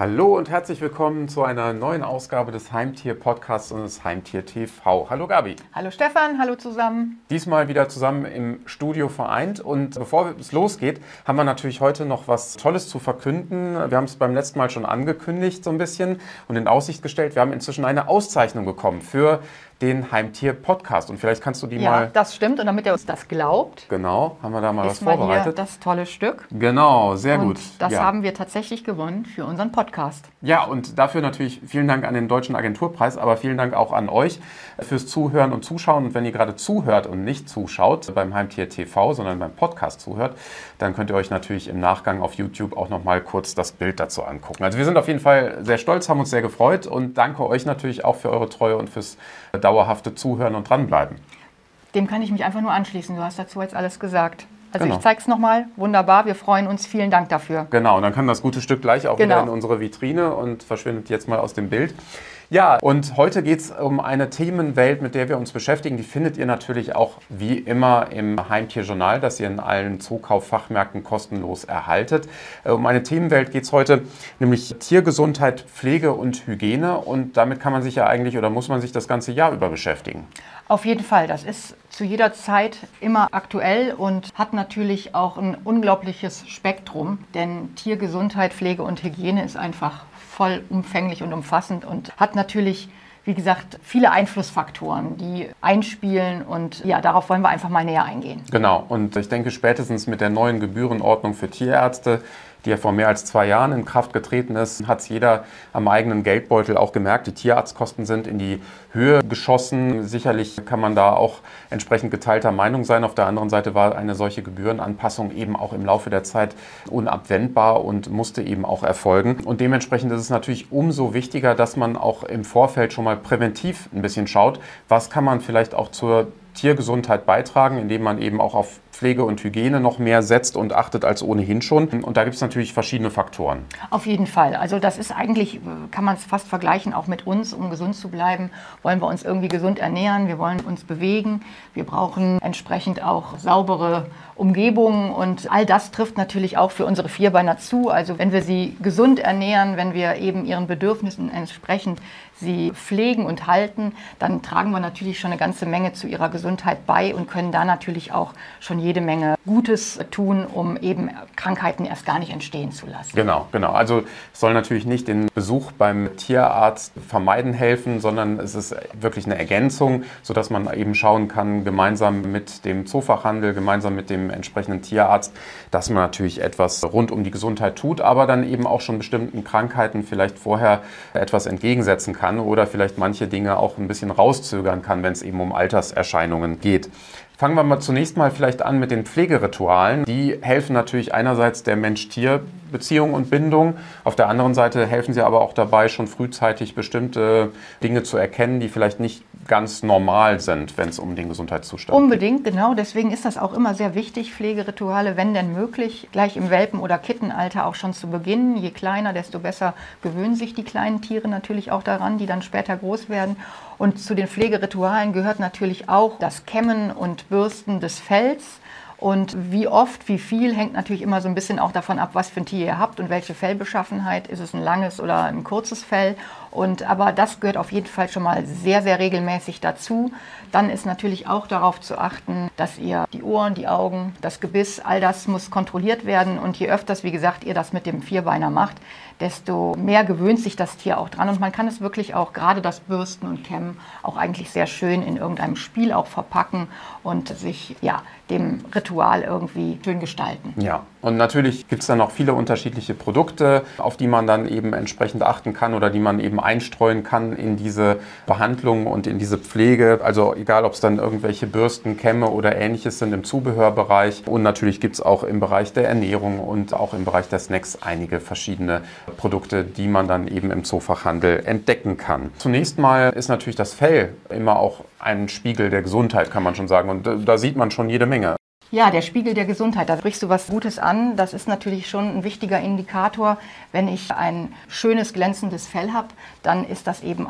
Hallo und herzlich willkommen zu einer neuen Ausgabe des Heimtier-Podcasts und des Heimtier-TV. Hallo Gabi. Hallo Stefan, hallo zusammen. Diesmal wieder zusammen im Studio vereint und bevor es losgeht, haben wir natürlich heute noch was Tolles zu verkünden. Wir haben es beim letzten Mal schon angekündigt so ein bisschen und in Aussicht gestellt. Wir haben inzwischen eine Auszeichnung bekommen für den Heimtier-Podcast und vielleicht kannst du die mal... Ja, das stimmt und damit er uns das glaubt, Genau, haben wir da mal was ist mal vorbereitet. hier das tolle Stück. Genau, sehr Und gut. das Ja. haben wir tatsächlich gewonnen für unseren Podcast. Ja, und dafür natürlich vielen Dank an den Deutschen Agenturpreis, aber vielen Dank auch an euch fürs Zuhören und Zuschauen. Und wenn ihr gerade zuhört und nicht zuschaut beim Heimtier TV, sondern beim Podcast zuhört, dann könnt ihr euch natürlich im Nachgang auf YouTube auch noch mal kurz das Bild dazu angucken. Also wir sind auf jeden Fall sehr stolz, haben uns sehr gefreut und danke euch natürlich auch für eure Treue und fürs dauerhafte Zuhören und dranbleiben. Dem kann ich mich einfach nur anschließen. Du hast dazu jetzt alles gesagt. Also Genau. Ich zeige es nochmal. Wunderbar, wir freuen uns. Vielen Dank dafür. Genau, und dann kann das gute Stück gleich auch wieder in unsere Vitrine und verschwindet jetzt mal aus dem Bild. Ja, und heute geht es um eine Themenwelt, mit der wir uns beschäftigen. Die findet ihr natürlich auch wie immer im Heimtierjournal, das ihr in allen Zookauf-Fachmärkten kostenlos erhaltet. Um eine Themenwelt geht es heute, nämlich Tiergesundheit, Pflege und Hygiene. Und damit kann man sich ja eigentlich oder muss man sich das ganze Jahr über beschäftigen. Auf jeden Fall, das ist zu jeder Zeit immer aktuell und hat natürlich auch ein unglaubliches Spektrum, denn Tiergesundheit, Pflege und Hygiene ist einfach vollumfänglich und umfassend und hat natürlich, wie gesagt, viele Einflussfaktoren, die einspielen und ja, darauf wollen wir einfach mal näher eingehen. Genau, und ich denke spätestens mit der neuen Gebührenordnung für Tierärzte, die ja vor mehr als 2 Jahren in Kraft getreten ist, hat es jeder am eigenen Geldbeutel auch gemerkt. Die Tierarztkosten sind in die Höhe geschossen. Sicherlich kann man da auch entsprechend geteilter Meinung sein. Auf der anderen Seite war eine solche Gebührenanpassung eben auch im Laufe der Zeit unabwendbar und musste eben auch erfolgen. Und dementsprechend ist es natürlich umso wichtiger, dass man auch im Vorfeld schon mal präventiv ein bisschen schaut, was kann man vielleicht auch zur Tiergesundheit beitragen, indem man eben auch auf Pflege und Hygiene noch mehr setzt und achtet als ohnehin schon. Und da gibt es natürlich verschiedene Faktoren. Auf jeden Fall. Also das ist eigentlich, kann man es fast vergleichen, auch mit uns, um gesund zu bleiben, wollen wir uns irgendwie gesund ernähren, wir wollen uns bewegen, wir brauchen entsprechend auch saubere Umgebungen und all das trifft natürlich auch für unsere Vierbeiner zu. Also wenn wir sie gesund ernähren, wenn wir eben ihren Bedürfnissen entsprechend sie pflegen und halten, dann tragen wir natürlich schon eine ganze Menge zu ihrer Gesundheit bei und können da natürlich auch schon jede Menge Gutes tun, um eben Krankheiten erst gar nicht entstehen zu lassen. Genau. Also es soll natürlich nicht den Besuch beim Tierarzt vermeiden helfen, sondern es ist wirklich eine Ergänzung, sodass man eben schauen kann, gemeinsam mit dem Zoofachhandel, gemeinsam mit dem entsprechenden Tierarzt, dass man natürlich etwas rund um die Gesundheit tut, aber dann eben auch schon bestimmten Krankheiten vielleicht vorher etwas entgegensetzen kann oder vielleicht manche Dinge auch ein bisschen rauszögern kann, wenn es eben um Alterserscheinungen geht. Fangen wir mal zunächst mal vielleicht an mit den Pflegeritualen. Die helfen natürlich einerseits der Mensch-Tier-Beziehung und Bindung. Auf der anderen Seite helfen sie aber auch dabei, schon frühzeitig bestimmte Dinge zu erkennen, die vielleicht nicht ganz normal sind, wenn es um den Gesundheitszustand geht. Unbedingt, genau. Deswegen ist das auch immer sehr wichtig, Pflegerituale, wenn denn möglich, gleich im Welpen- oder Kittenalter auch schon zu beginnen. Je kleiner, desto besser gewöhnen sich die kleinen Tiere natürlich auch daran, die dann später groß werden. Und zu den Pflegeritualen gehört natürlich auch das Kämmen und Bürsten des Fells. Und wie oft, wie viel, hängt natürlich immer so ein bisschen auch davon ab, was für ein Tier ihr habt und welche Fellbeschaffenheit. Ist es ein langes oder ein kurzes Fell? Aber das gehört auf jeden Fall schon mal sehr, sehr regelmäßig dazu. Dann ist natürlich auch darauf zu achten, dass ihr die Ohren, die Augen, das Gebiss, all das muss kontrolliert werden. Und je öfters, wie gesagt, ihr das mit dem Vierbeiner macht, desto mehr gewöhnt sich das Tier auch dran. Und man kann es wirklich auch, gerade das Bürsten und Kämmen, auch eigentlich sehr schön in irgendeinem Spiel auch verpacken und sich dem Ritual irgendwie schön gestalten. Ja, und natürlich gibt es dann noch viele unterschiedliche Produkte, auf die man dann eben entsprechend achten kann oder die man eben einstreuen kann in diese Behandlung und in diese Pflege. Also egal, ob es dann irgendwelche Bürsten, Kämme oder Ähnliches sind im Zubehörbereich. Und natürlich gibt es auch im Bereich der Ernährung und auch im Bereich der Snacks einige verschiedene Produkte, die man dann eben im Zoofachhandel entdecken kann. Zunächst mal ist natürlich das Fell immer auch ein Spiegel der Gesundheit, kann man schon sagen. Und da sieht man schon jede Menge. Ja, der Spiegel der Gesundheit, da sprichst du was Gutes an. Das ist natürlich schon ein wichtiger Indikator. Wenn ich ein schönes, glänzendes Fell habe, dann ist das eben auch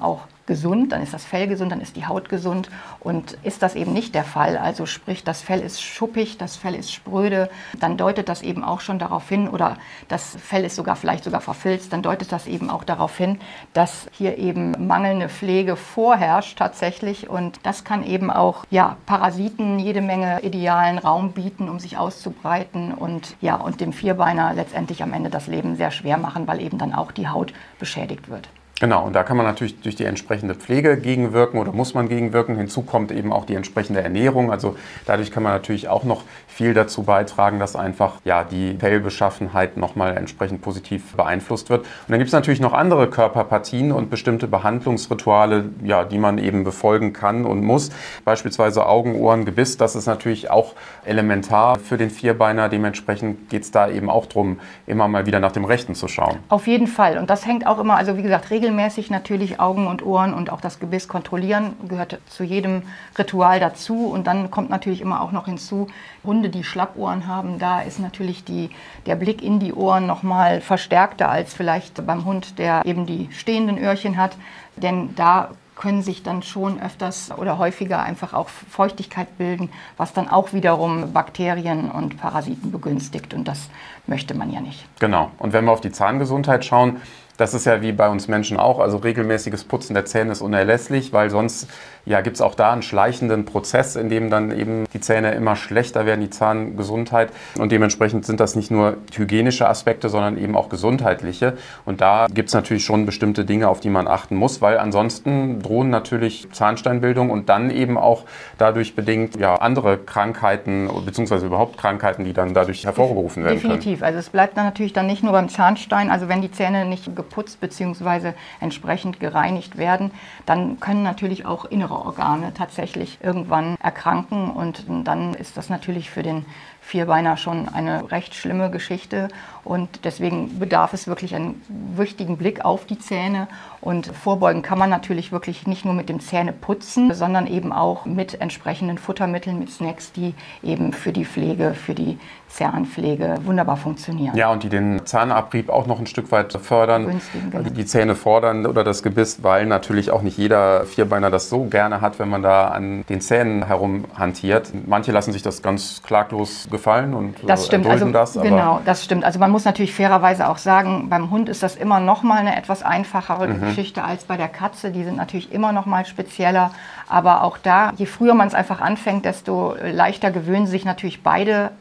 gesund, dann ist das Fell gesund, dann ist die Haut gesund. Und ist das eben nicht der Fall, also sprich, das Fell ist schuppig, das Fell ist spröde, dann deutet das eben auch schon darauf hin, oder das Fell ist vielleicht sogar verfilzt, dann deutet das eben auch darauf hin, dass hier eben mangelnde Pflege vorherrscht tatsächlich. Und das kann eben auch Parasiten jede Menge idealen Raum bieten, um sich auszubreiten und dem Vierbeiner letztendlich am Ende das Leben sehr schwer machen, weil eben dann auch die Haut beschädigt wird. Genau, und da kann man natürlich durch die entsprechende Pflege gegenwirken oder muss man gegenwirken. Hinzu kommt eben auch die entsprechende Ernährung. Also dadurch kann man natürlich auch noch viel dazu beitragen, dass einfach die Fellbeschaffenheit nochmal entsprechend positiv beeinflusst wird. Und dann gibt es natürlich noch andere Körperpartien und bestimmte Behandlungsrituale, die man eben befolgen kann und muss. Beispielsweise Augen, Ohren, Gebiss. Das ist natürlich auch elementar für den Vierbeiner. Dementsprechend geht es da eben auch darum, immer mal wieder nach dem Rechten zu schauen. Auf jeden Fall. Und das hängt auch immer, also wie gesagt, regelmäßig natürlich Augen und Ohren und auch das Gebiss kontrollieren, gehört zu jedem Ritual dazu. Und dann kommt natürlich immer auch noch hinzu, Hunde, die Schlappohren haben, da ist natürlich der Blick in die Ohren nochmal verstärkter als vielleicht beim Hund, der eben die stehenden Öhrchen hat. Denn da können sich dann schon öfters oder häufiger einfach auch Feuchtigkeit bilden, was dann auch wiederum Bakterien und Parasiten begünstigt. Und das möchte man ja nicht. Genau. Und wenn wir auf die Zahngesundheit schauen, das ist ja wie bei uns Menschen auch, also regelmäßiges Putzen der Zähne ist unerlässlich, weil sonst gibt es auch da einen schleichenden Prozess, in dem dann eben die Zähne immer schlechter werden, die Zahngesundheit. Und dementsprechend sind das nicht nur hygienische Aspekte, sondern eben auch gesundheitliche. Und da gibt es natürlich schon bestimmte Dinge, auf die man achten muss, weil ansonsten drohen natürlich Zahnsteinbildung und dann eben auch dadurch bedingt andere Krankheiten bzw. überhaupt Krankheiten, die dann dadurch hervorgerufen werden können. Definitiv. Also es bleibt dann natürlich dann nicht nur beim Zahnstein, also wenn die Zähne nicht geputzt bzw. entsprechend gereinigt werden, dann können natürlich auch innere Organe tatsächlich irgendwann erkranken und dann ist das natürlich für den Vierbeiner schon eine recht schlimme Geschichte und deswegen bedarf es wirklich einen wichtigen Blick auf die Zähne und vorbeugen kann man natürlich wirklich nicht nur mit dem Zähneputzen, sondern eben auch mit entsprechenden Futtermitteln, mit Snacks, die eben für die Pflege, für die Zahnpflege wunderbar funktionieren. Ja, und die den Zahnabrieb auch noch ein Stück weit fördern, genau. Die Zähne fordern oder das Gebiss, weil natürlich auch nicht jeder Vierbeiner das so gerne hat, wenn man da an den Zähnen herumhantiert. Manche lassen sich das ganz klaglos gefallen und das stimmt. erdulden das. Genau, das stimmt. Also man muss natürlich fairerweise auch sagen, beim Hund ist das immer noch mal eine etwas einfachere Geschichte als bei der Katze. Die sind natürlich immer noch mal spezieller. Aber auch da, je früher man es einfach anfängt, desto leichter gewöhnen sich natürlich beide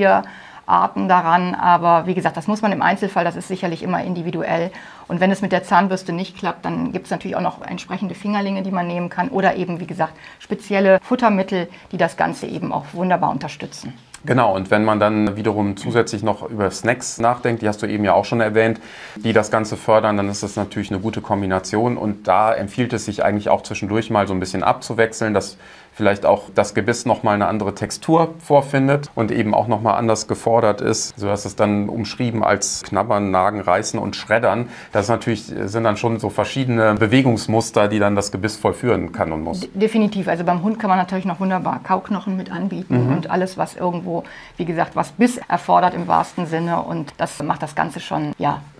Tierarten daran. Aber wie gesagt, das muss man im Einzelfall, das ist sicherlich immer individuell. Und wenn es mit der Zahnbürste nicht klappt, dann gibt es natürlich auch noch entsprechende Fingerlinge, die man nehmen kann. Oder eben, wie gesagt, spezielle Futtermittel, die das Ganze eben auch wunderbar unterstützen. Genau, und wenn man dann wiederum zusätzlich noch über Snacks nachdenkt, die hast du eben ja auch schon erwähnt, die das Ganze fördern, dann ist das natürlich eine gute Kombination. Und da empfiehlt es sich eigentlich auch zwischendurch mal so ein bisschen abzuwechseln, dass vielleicht auch das Gebiss nochmal eine andere Textur vorfindet und eben auch nochmal anders gefordert ist. So hast es dann umschrieben als Knabbern, Nagen, Reißen und Schreddern. Das sind dann schon so verschiedene Bewegungsmuster, die dann das Gebiss vollführen kann und muss. Definitiv. Also beim Hund kann man natürlich noch wunderbar Kauknochen mit anbieten und alles, was irgendwo, wie gesagt, was Biss erfordert im wahrsten Sinne. Und das macht das Ganze schon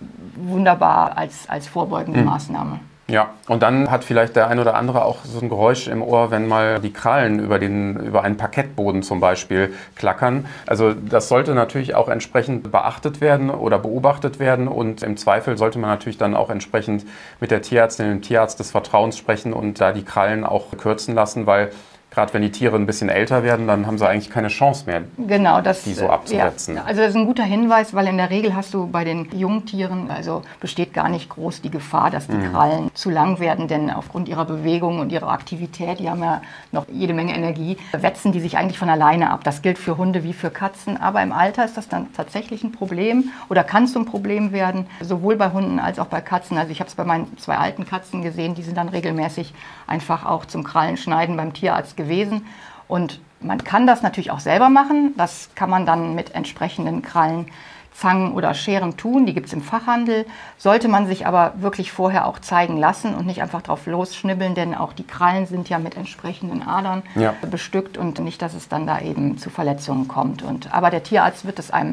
wunderbar als vorbeugende Maßnahme. Ja, und dann hat vielleicht der ein oder andere auch so ein Geräusch im Ohr, wenn mal die Krallen über einen Parkettboden zum Beispiel klackern. Also das sollte natürlich auch entsprechend beachtet werden oder beobachtet werden und im Zweifel sollte man natürlich dann auch entsprechend mit der Tierärztin, dem Tierarzt des Vertrauens sprechen und da die Krallen auch kürzen lassen, weil gerade wenn die Tiere ein bisschen älter werden, dann haben sie eigentlich keine Chance mehr, genau, die so abzusetzen. Ja. Also das ist ein guter Hinweis, weil in der Regel hast du bei den Jungtieren, also besteht gar nicht groß die Gefahr, dass die Krallen zu lang werden, denn aufgrund ihrer Bewegung und ihrer Aktivität, die haben ja noch jede Menge Energie, wetzen die sich eigentlich von alleine ab. Das gilt für Hunde wie für Katzen, aber im Alter ist das dann tatsächlich ein Problem oder kann es ein Problem werden, sowohl bei Hunden als auch bei Katzen. Also ich habe es bei meinen 2 alten Katzen gesehen, die sind dann regelmäßig einfach auch zum Krallenschneiden beim Tierarzt gewesen. Und man kann das natürlich auch selber machen. Das kann man dann mit entsprechenden Krallenzangen oder Scheren tun. Die gibt es im Fachhandel. Sollte man sich aber wirklich vorher auch zeigen lassen und nicht einfach drauf losschnibbeln, denn auch die Krallen sind ja mit entsprechenden Adern bestückt und nicht, dass es dann da eben zu Verletzungen kommt. Aber der Tierarzt wird es einem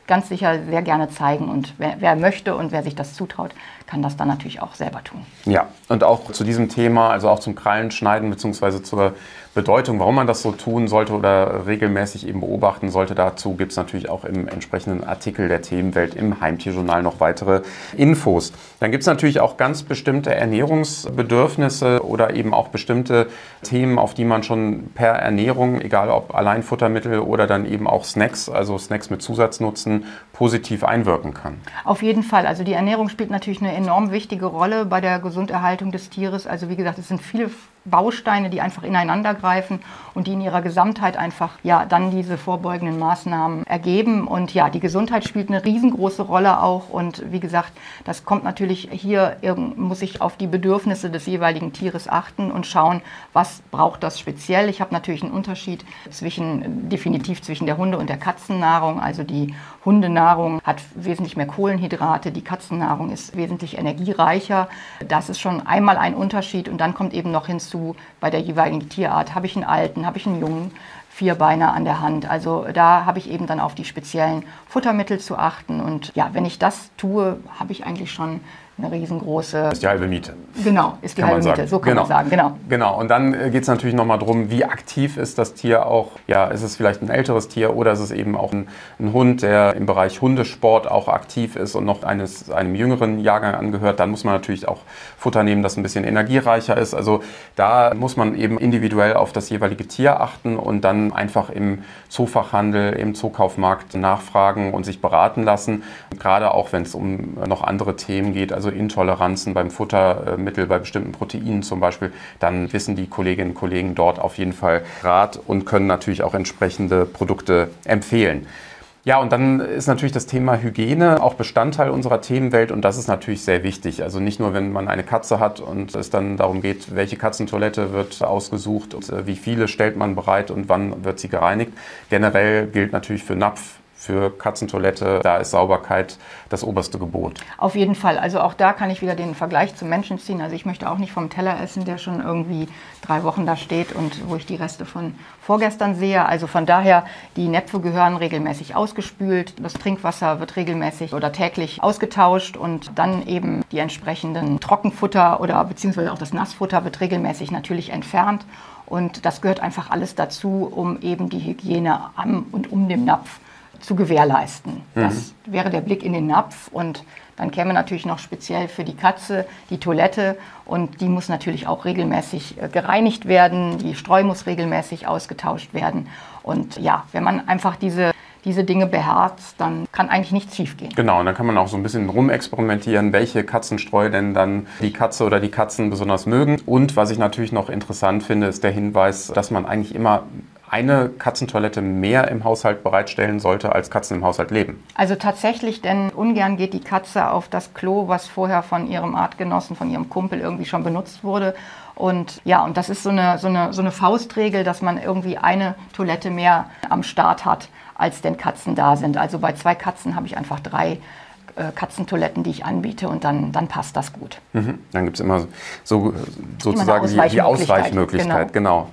ganz sicher sehr gerne zeigen. Und wer möchte und wer sich das zutraut, kann das dann natürlich auch selber tun. Ja, und auch zu diesem Thema, also auch zum Krallenschneiden bzw. zur Bedeutung, warum man das so tun sollte oder regelmäßig eben beobachten sollte, dazu gibt es natürlich auch im entsprechenden Artikel der Themenwelt im Heimtierjournal noch weitere Infos. Dann gibt es natürlich auch ganz bestimmte Ernährungsbedürfnisse oder eben auch bestimmte Themen, auf die man schon per Ernährung, egal ob Alleinfuttermittel oder dann eben auch Snacks, also Snacks mit Zusatznutzen, positiv einwirken kann. Auf jeden Fall. Also die Ernährung spielt natürlich eine enorm wichtige Rolle bei der Gesunderhaltung des Tieres. Also wie gesagt, es sind viele Bausteine, die einfach ineinander greifen und die in ihrer Gesamtheit einfach dann diese vorbeugenden Maßnahmen ergeben. Und ja, die Gesundheit spielt eine riesengroße Rolle auch. Und wie gesagt, das kommt natürlich hier, muss ich auf die Bedürfnisse des jeweiligen Tieres achten und schauen, was braucht das speziell. Ich habe natürlich einen Unterschied definitiv zwischen der Hunde- und der Katzennahrung. Also die Hundenahrung hat wesentlich mehr Kohlenhydrate, die Katzennahrung ist wesentlich energiereicher. Das ist schon einmal ein Unterschied. Und dann kommt eben noch hinzu, bei der jeweiligen Tierart, habe ich einen alten, habe ich einen jungen Vierbeiner an der Hand. Also da habe ich eben dann auf die speziellen Futtermittel zu achten. Und ja, wenn ich das tue, habe ich eigentlich schon eine riesengroße... Ist die halbe Miete. Genau, ist die halbe Miete, so kann man sagen, genau. Genau, und dann geht es natürlich nochmal darum, wie aktiv ist das Tier auch. Ja, ist es vielleicht ein älteres Tier oder ist es eben auch ein Hund, der im Bereich Hundesport auch aktiv ist und noch einem jüngeren Jahrgang angehört. Dann muss man natürlich auch Futter nehmen, das ein bisschen energiereicher ist. Also da muss man eben individuell auf das jeweilige Tier achten und dann einfach im Zoofachhandel, im Zookaufmarkt nachfragen und sich beraten lassen. Gerade auch, wenn es um noch andere Themen geht, also Intoleranzen beim Futtermittel, bei bestimmten Proteinen zum Beispiel, dann wissen die Kolleginnen und Kollegen dort auf jeden Fall Rat und können natürlich auch entsprechende Produkte empfehlen. Ja, und dann ist natürlich das Thema Hygiene auch Bestandteil unserer Themenwelt und das ist natürlich sehr wichtig. Also nicht nur, wenn man eine Katze hat und es dann darum geht, welche Katzentoilette wird ausgesucht und wie viele stellt man bereit und wann wird sie gereinigt. Generell gilt natürlich für Napf, für Katzentoilette, da ist Sauberkeit das oberste Gebot. Auf jeden Fall. Also auch da kann ich wieder den Vergleich zum Menschen ziehen. Also ich möchte auch nicht vom Teller essen, der schon irgendwie 3 Wochen da steht und wo ich die Reste von vorgestern sehe. Also von daher, die Näpfe gehören regelmäßig ausgespült. Das Trinkwasser wird regelmäßig oder täglich ausgetauscht und dann eben die entsprechenden Trockenfutter oder beziehungsweise auch das Nassfutter wird regelmäßig natürlich entfernt. Und das gehört einfach alles dazu, um eben die Hygiene am und um den Napf zu gewährleisten. Das wäre der Blick in den Napf und dann käme natürlich noch speziell für die Katze die Toilette und die muss natürlich auch regelmäßig gereinigt werden, die Streu muss regelmäßig ausgetauscht werden und ja, wenn man einfach diese Dinge beherzt, dann kann eigentlich nichts schiefgehen. Genau, und dann kann man auch so ein bisschen rumexperimentieren, welche Katzenstreu denn dann die Katze oder die Katzen besonders mögen. Und was ich natürlich noch interessant finde, ist der Hinweis, dass man eigentlich immer eine Katzentoilette mehr im Haushalt bereitstellen sollte, als Katzen im Haushalt leben. Also tatsächlich, denn ungern geht die Katze auf das Klo, was vorher von ihrem Artgenossen, von ihrem Kumpel irgendwie schon benutzt wurde. Und ja, und das ist so eine Faustregel, dass man irgendwie eine Toilette mehr am Start hat, als denn Katzen da sind. Also bei 2 Katzen habe ich einfach 3 Katzentoiletten, die ich anbiete und dann passt das gut. Dann gibt es immer sozusagen die Ausweichmöglichkeit. Genau.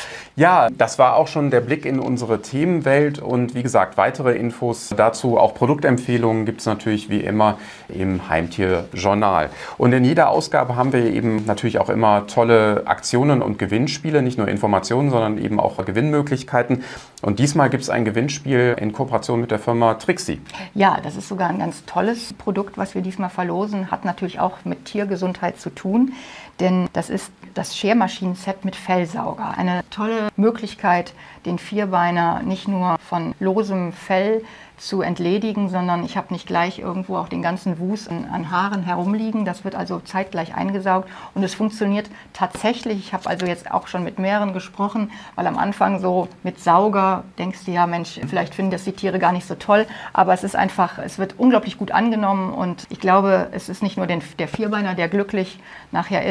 Ja, das war auch schon der Blick in unsere Themenwelt und wie gesagt, weitere Infos dazu, auch Produktempfehlungen gibt es natürlich wie immer im Heimtierjournal. Und in jeder Ausgabe haben wir eben natürlich auch immer tolle Aktionen und Gewinnspiele, nicht nur Informationen, sondern eben auch Gewinnmöglichkeiten. Und diesmal gibt es ein Gewinnspiel in Kooperation mit der Firma Trixie. Ja, das ist sogar ein ganz tolles Produkt, was wir diesmal verlosen, hat natürlich auch mit Tiergesundheit zu tun. Denn das ist das Schermaschinen-Set mit Fellsauger. Eine tolle Möglichkeit, den Vierbeiner nicht nur von losem Fell zu entledigen, sondern ich habe nicht gleich irgendwo auch den ganzen Wust an Haaren herumliegen. Das wird also zeitgleich eingesaugt und es funktioniert tatsächlich. Ich habe also jetzt auch schon mit mehreren gesprochen, weil am Anfang so mit Sauger denkst du ja, Mensch, vielleicht finden das die Tiere gar nicht so toll, aber es ist einfach, es wird unglaublich gut angenommen und ich glaube, es ist nicht nur der Vierbeiner, der glücklich nachher ist,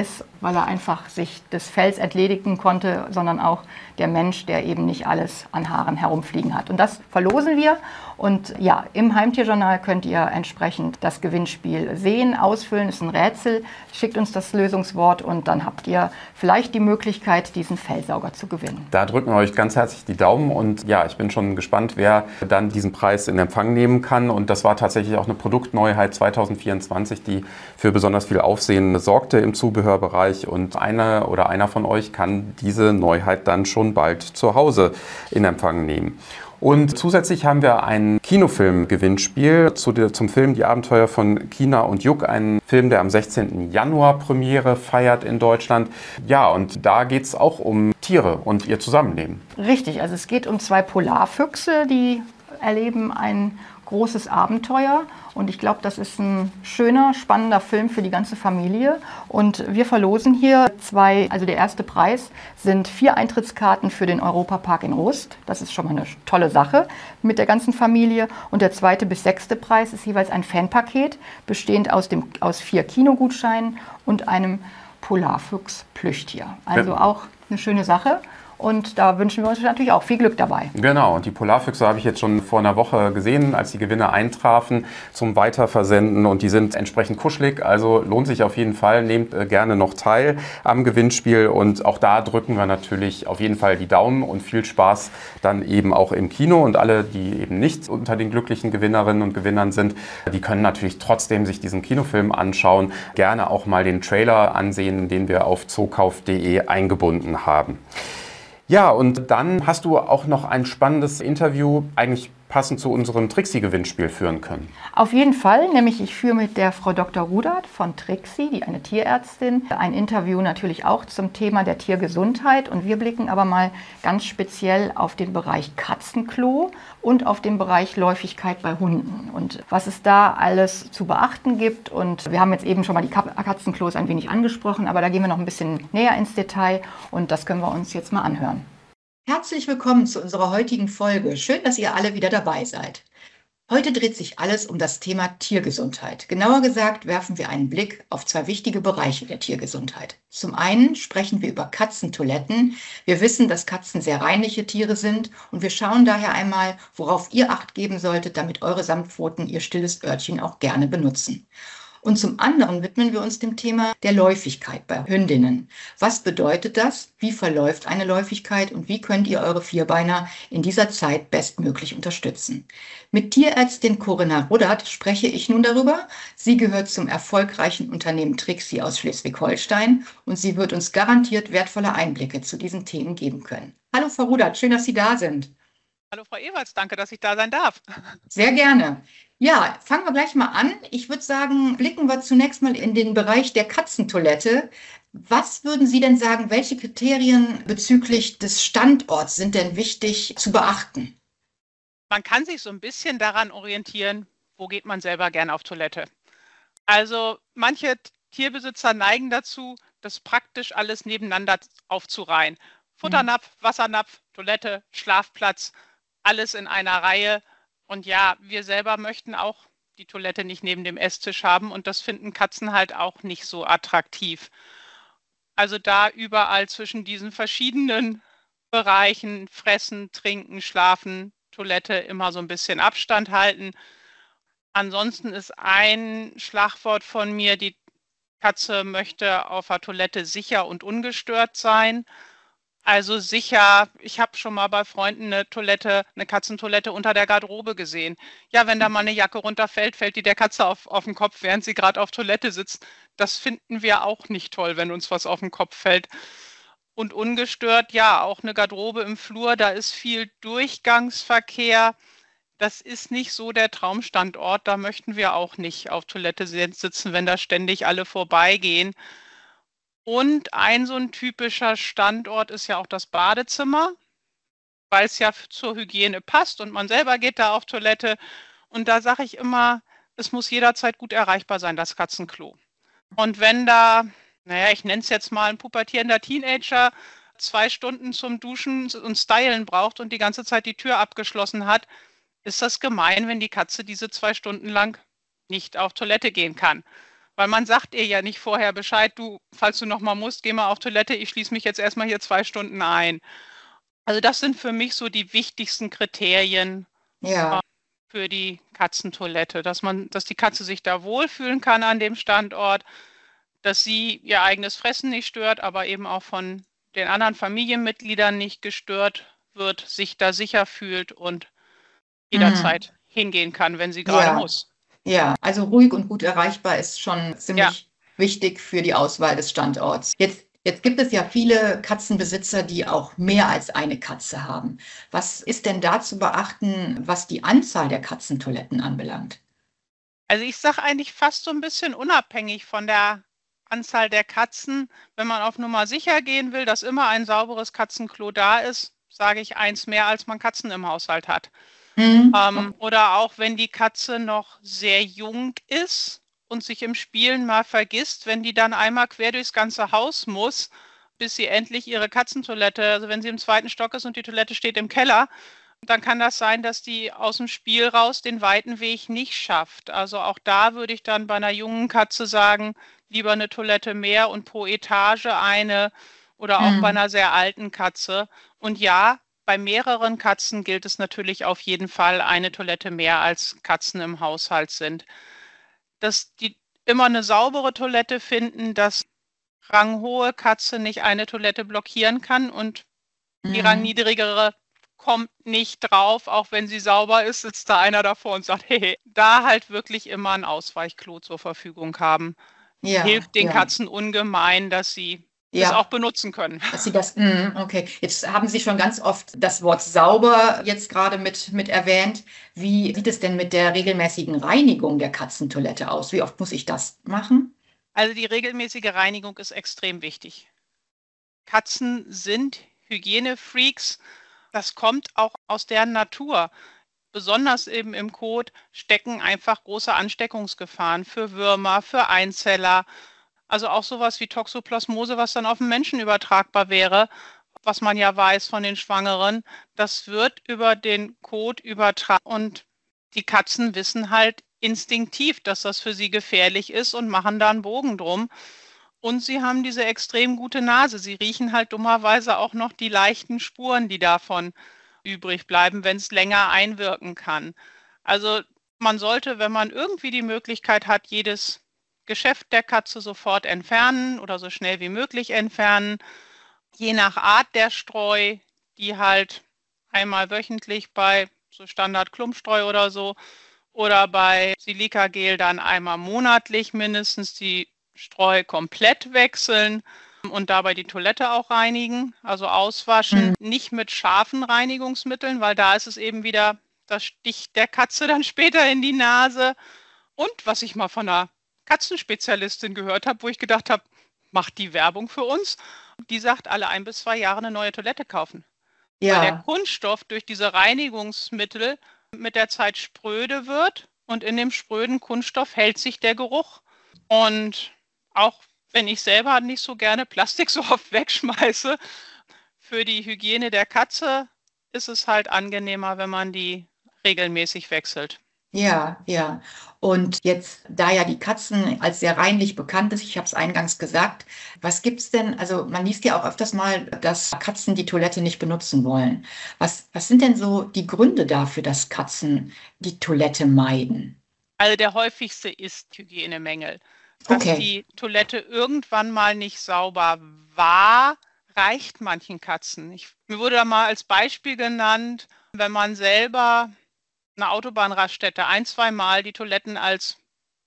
weil er einfach sich des Fells entledigen konnte, sondern auch der Mensch, der eben nicht alles an Haaren herumfliegen hat. Und das verlosen wir. Und ja, im Heimtierjournal könnt ihr entsprechend das Gewinnspiel sehen, ausfüllen, ist ein Rätsel. Schickt uns das Lösungswort und dann habt ihr vielleicht die Möglichkeit, diesen Fellsauger zu gewinnen. Da drücken wir euch ganz herzlich die Daumen und ja, ich bin schon gespannt, wer dann diesen Preis in Empfang nehmen kann. Und das war tatsächlich auch eine Produktneuheit 2024, die für besonders viel Aufsehen sorgte im Zubehörbereich. Und einer von euch kann diese Neuheit dann schon bald zu Hause in Empfang nehmen. Und zusätzlich haben wir ein Kinofilm-Gewinnspiel zum Film Die Abenteuer von Kina und Juck, ein Film, der am 16. Januar Premiere feiert in Deutschland. Ja, und da geht es auch um Tiere und ihr Zusammenleben. Richtig, also es geht um 2 Polarfüchse, die erleben ein großes Abenteuer und ich glaube, das ist ein schöner, spannender Film für die ganze Familie und wir verlosen hier 2, also der erste Preis sind 4 Eintrittskarten für den Europapark in Rust, das ist schon mal eine tolle Sache mit der ganzen Familie und der zweite bis 6. Preis ist jeweils ein Fanpaket, bestehend aus 4 Kinogutscheinen und einem Polarfuchs-Plüschtier, also auch eine schöne Sache. Und da wünschen wir uns natürlich auch viel Glück dabei. Genau, und die Polarfüchse habe ich jetzt schon vor einer Woche gesehen, als die Gewinne eintrafen zum Weiterversenden. Und die sind entsprechend kuschelig, also lohnt sich auf jeden Fall. Nehmt gerne noch teil am Gewinnspiel. Und auch da drücken wir natürlich auf jeden Fall die Daumen und viel Spaß dann eben auch im Kino. Und alle, die eben nicht unter den glücklichen Gewinnerinnen und Gewinnern sind, die können natürlich trotzdem sich diesen Kinofilm anschauen. Gerne auch mal den Trailer ansehen, den wir auf zookauf.de eingebunden haben. Ja, und dann hast du auch noch ein spannendes Interview, eigentlich passend zu unserem Trixie-Gewinnspiel führen können. Auf jeden Fall, nämlich ich führe mit der Frau Dr. Rudert von Trixie, die eine Tierärztin, ein Interview natürlich auch zum Thema der Tiergesundheit und wir blicken aber mal ganz speziell auf den Bereich Katzenklo und auf den Bereich Läufigkeit bei Hunden und was es da alles zu beachten gibt und wir haben jetzt eben schon mal die Katzenklos ein wenig angesprochen, aber da gehen wir noch ein bisschen näher ins Detail und das können wir uns jetzt mal anhören. Herzlich willkommen zu unserer heutigen Folge. Schön, dass ihr alle wieder dabei seid. Heute dreht sich alles um das Thema Tiergesundheit. Genauer gesagt werfen wir einen Blick auf 2 wichtige Bereiche der Tiergesundheit. Zum einen sprechen wir über Katzentoiletten. Wir wissen, dass Katzen sehr reinliche Tiere sind und wir schauen daher einmal, worauf ihr Acht geben solltet, damit eure Samtpfoten ihr stilles Örtchen auch gerne benutzen. Und zum anderen widmen wir uns dem Thema der Läufigkeit bei Hündinnen. Was bedeutet das? Wie verläuft eine Läufigkeit und wie könnt ihr eure Vierbeiner in dieser Zeit bestmöglich unterstützen? Mit Tierärztin Corinna Rudert spreche ich nun darüber. Sie gehört zum erfolgreichen Unternehmen Trixie aus Schleswig-Holstein und sie wird uns garantiert wertvolle Einblicke zu diesen Themen geben können. Hallo Frau Rudert, schön, dass Sie da sind. Hallo Frau Ewerts, danke, dass ich da sein darf. Sehr gerne. Ja, fangen wir gleich mal an. Ich würde sagen, blicken wir zunächst mal in den Bereich der Katzentoilette. Was würden Sie denn sagen, welche Kriterien bezüglich des Standorts sind denn wichtig zu beachten? Man kann sich so ein bisschen daran orientieren, wo geht man selber gerne auf Toilette. Also manche Tierbesitzer neigen dazu, das praktisch alles nebeneinander aufzureihen. Futternapf, Wassernapf, Toilette, Schlafplatz, alles in einer Reihe. Und ja, wir selber möchten auch die Toilette nicht neben dem Esstisch haben und das finden Katzen halt auch nicht so attraktiv. Also da überall zwischen diesen verschiedenen Bereichen, fressen, trinken, schlafen, Toilette immer so ein bisschen Abstand halten. Ansonsten ist ein Schlagwort von mir, die Katze möchte auf der Toilette sicher und ungestört sein. Also sicher, ich habe schon mal bei Freunden eine Katzentoilette unter der Garderobe gesehen. Ja, wenn da mal eine Jacke runterfällt, fällt die der Katze auf den Kopf, während sie gerade auf Toilette sitzt. Das finden wir auch nicht toll, wenn uns was auf den Kopf fällt. Und ungestört, ja, auch eine Garderobe im Flur, da ist viel Durchgangsverkehr. Das ist nicht so der Traumstandort, da möchten wir auch nicht auf Toilette sitzen, wenn da ständig alle vorbeigehen. Und ein so ein typischer Standort ist ja auch das Badezimmer, weil es ja zur Hygiene passt und man selber geht da auf Toilette. Und da sage ich immer, es muss jederzeit gut erreichbar sein, das Katzenklo. Und wenn da, naja, ich nenne es jetzt mal ein pubertierender Teenager, 2 Stunden zum Duschen und Stylen braucht und die ganze Zeit die Tür abgeschlossen hat, ist das gemein, wenn die Katze diese 2 Stunden lang nicht auf Toilette gehen kann. Weil man sagt ihr ja nicht vorher Bescheid, du, falls du nochmal musst, geh mal auf Toilette, ich schließe mich jetzt erstmal hier 2 Stunden ein. Also das sind für mich so die wichtigsten Kriterien Ja, für die Katzentoilette, dass die Katze sich da wohlfühlen kann an dem Standort, dass sie ihr eigenes Fressen nicht stört, aber eben auch von den anderen Familienmitgliedern nicht gestört wird, sich da sicher fühlt und jederzeit hingehen kann, wenn sie gerade ja, muss. ja. Also ruhig und gut erreichbar ist schon Ja, ziemlich wichtig für die Auswahl des Standorts. Jetzt gibt es ja viele Katzenbesitzer, die auch mehr als eine Katze haben. Was ist denn da zu beachten, was die Anzahl der Katzentoiletten anbelangt? also ich sage eigentlich fast so ein bisschen unabhängig von der Anzahl der Katzen, wenn man auf Nummer sicher gehen will, dass immer ein sauberes Katzenklo da ist, sage ich eins mehr, als man Katzen im Haushalt hat. Oder auch wenn die Katze noch sehr jung ist und sich im Spielen mal vergisst, wenn die dann einmal quer durchs ganze Haus muss, bis sie endlich ihre Katzentoilette, also wenn sie im 2. Stock ist und die Toilette steht im Keller, dann kann das sein, dass die aus dem Spiel raus den weiten Weg nicht schafft. Also auch da würde ich dann bei einer jungen Katze sagen, lieber eine Toilette mehr und pro Etage eine oder auch bei einer sehr alten Katze. Und ja, bei mehreren Katzen gilt es natürlich auf jeden Fall eine Toilette mehr, als Katzen im Haushalt sind. Dass die immer eine saubere Toilette finden, dass ranghohe Katze nicht eine Toilette blockieren kann und die rangniedrigere kommt nicht drauf, auch wenn sie sauber ist, sitzt da einer davor und sagt, hey, da halt wirklich immer ein Ausweichklo zur Verfügung haben. Ja, Hilft den ja, Katzen ungemein, dass sie es auch ja. benutzen können. Dass Sie das, okay. Jetzt haben Sie schon ganz oft das Wort sauber jetzt gerade mit erwähnt. Wie sieht es denn mit der regelmäßigen Reinigung der Katzentoilette aus? Wie oft muss ich das machen? Also die regelmäßige Reinigung ist extrem wichtig. Katzen sind Hygienefreaks. Das kommt auch aus deren Natur. Besonders eben im Kot stecken einfach große Ansteckungsgefahren für Würmer, für Einzeller. Also auch sowas wie Toxoplasmose, was dann auf den Menschen übertragbar wäre, was man ja weiß von den Schwangeren. Das wird über den Kot übertragen und die Katzen wissen halt instinktiv, dass das für sie gefährlich ist und machen da einen Bogen drum. Und sie haben diese extrem gute Nase. Sie riechen halt dummerweise auch noch die leichten Spuren, die davon übrig bleiben, wenn es länger einwirken kann. Also man sollte, wenn man irgendwie die Möglichkeit hat, jedes Geschäft der Katze sofort entfernen oder so schnell wie möglich entfernen. Je nach Art der Streu, die halt einmal wöchentlich bei so Standard-Klumpstreu oder so oder bei Silikagel dann einmal monatlich mindestens die Streu komplett wechseln und dabei die Toilette auch reinigen, also auswaschen, nicht mit scharfen Reinigungsmitteln, weil da ist es eben wieder, das sticht der Katze dann später in die Nase. Und was ich mal von einer Katzenspezialistin gehört habe, wo ich gedacht habe, macht die Werbung für uns? Die sagt, alle 1 bis 2 Jahre eine neue Toilette kaufen. Weil der Ja, Kunststoff durch diese Reinigungsmittel mit der Zeit spröde wird und in dem spröden Kunststoff hält sich der Geruch. Und auch wenn ich selber nicht so gerne Plastik so oft wegschmeiße, für die Hygiene der Katze ist es halt angenehmer, wenn man die regelmäßig wechselt. ja, ja. Und jetzt, da ja die Katzen als sehr reinlich bekannt ist, ich habe es eingangs gesagt, was gibt's denn? Also man liest ja auch öfters mal, dass Katzen die Toilette nicht benutzen wollen. Was sind denn so die Gründe dafür, dass Katzen die Toilette meiden? Also der häufigste ist Hygienemängel. Dass Okay. die Toilette irgendwann mal nicht sauber war, reicht manchen Katzen. Mir wurde da mal als Beispiel genannt, wenn man selber eine Autobahnraststätte 1, 2 Mal die Toiletten als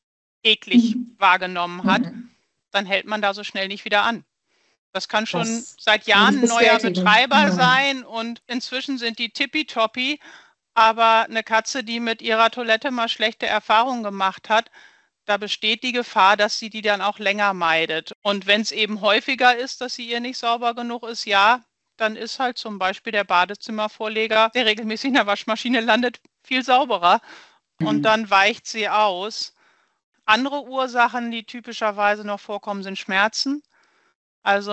eklig wahrgenommen hat, Mhm. dann hält man da so schnell nicht wieder an. Das kann schon Das seit würde ich Jahren ein neuer bestätigen. Betreiber sein und inzwischen sind die tippitoppi. Aber eine Katze, die mit ihrer Toilette mal schlechte Erfahrungen gemacht hat, da besteht die Gefahr, dass sie die dann auch länger meidet. Und wenn es eben häufiger ist, dass sie ihr nicht sauber genug ist, ja, dann ist halt zum Beispiel der Badezimmervorleger, der regelmäßig in der Waschmaschine landet, viel sauberer und Mhm. dann weicht sie aus. Andere Ursachen, die typischerweise noch vorkommen, sind Schmerzen. Also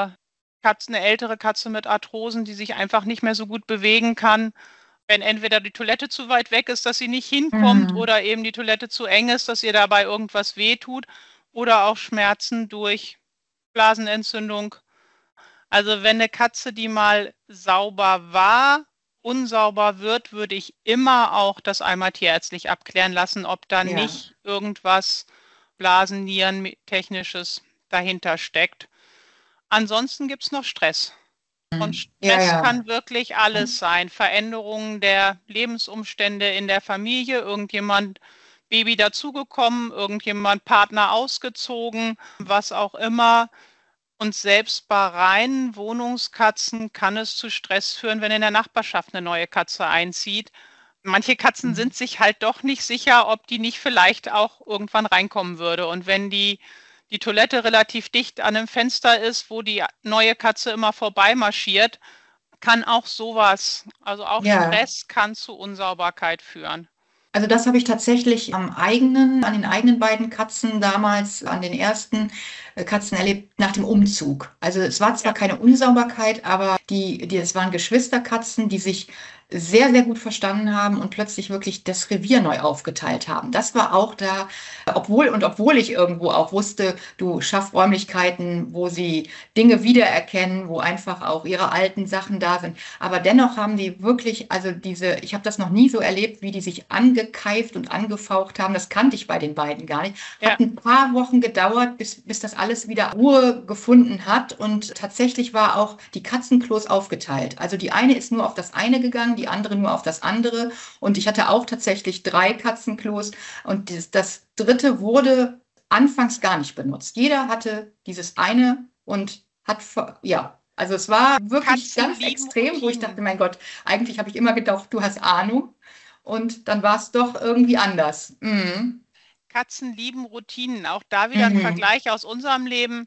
eine ältere Katze mit Arthrosen, die sich einfach nicht mehr so gut bewegen kann, wenn entweder die Toilette zu weit weg ist, dass sie nicht hinkommt Mhm. oder eben die Toilette zu eng ist, dass ihr dabei irgendwas wehtut. oder auch Schmerzen durch Blasenentzündung. Also wenn eine Katze, die mal sauber war, unsauber wird, würde ich immer auch das einmal tierärztlich abklären lassen, ob da Ja. nicht irgendwas Blasen-Nieren-Technisches dahinter steckt. Ansonsten gibt es noch Stress. Und Ja, Stress ja. kann wirklich alles sein. Veränderungen der Lebensumstände in der Familie, irgendjemand Baby dazugekommen, irgendjemand Partner ausgezogen, was auch immer. Und selbst bei reinen Wohnungskatzen kann es zu Stress führen, wenn in der Nachbarschaft eine neue Katze einzieht. Manche Katzen sind sich halt doch nicht sicher, ob die nicht vielleicht auch irgendwann reinkommen würde. Und wenn die Toilette relativ dicht an einem Fenster ist, wo die neue Katze immer vorbei marschiert, kann auch sowas, also auch Ja. Stress kann zu Unsauberkeit führen. Also das habe ich tatsächlich an den eigenen beiden Katzen damals, an den ersten Katzen erlebt nach dem Umzug. Also es war zwar Ja. keine Unsauberkeit, aber es waren Geschwisterkatzen, die sich sehr, sehr gut verstanden haben und plötzlich wirklich das Revier neu aufgeteilt haben. Das war auch da, obwohl ich irgendwo auch wusste, du schaffst Räumlichkeiten, wo sie Dinge wiedererkennen, wo einfach auch ihre alten Sachen da sind. Aber dennoch haben die wirklich, also ich habe das noch nie so erlebt, wie die sich angekeift und angefaucht haben. Das kannte ich bei den beiden gar nicht. Ja. Hat ein paar Wochen gedauert, bis das alles wieder Ruhe gefunden hat. Und tatsächlich war auch die Katzenklos aufgeteilt. Also die eine ist nur auf das eine gegangen, die andere nur auf das andere. Und ich hatte auch tatsächlich 3 Katzenklos. Und das dritte wurde anfangs gar nicht benutzt. Jeder hatte dieses eine und also es war wirklich Katzen ganz lieben extrem, wo ich Routinen. dachte, mein Gott, eigentlich habe ich immer gedacht, du hast Ahnung. Und dann war es doch irgendwie anders. Mhm. Katzen lieben Routinen. Auch da wieder ein Vergleich aus unserem Leben.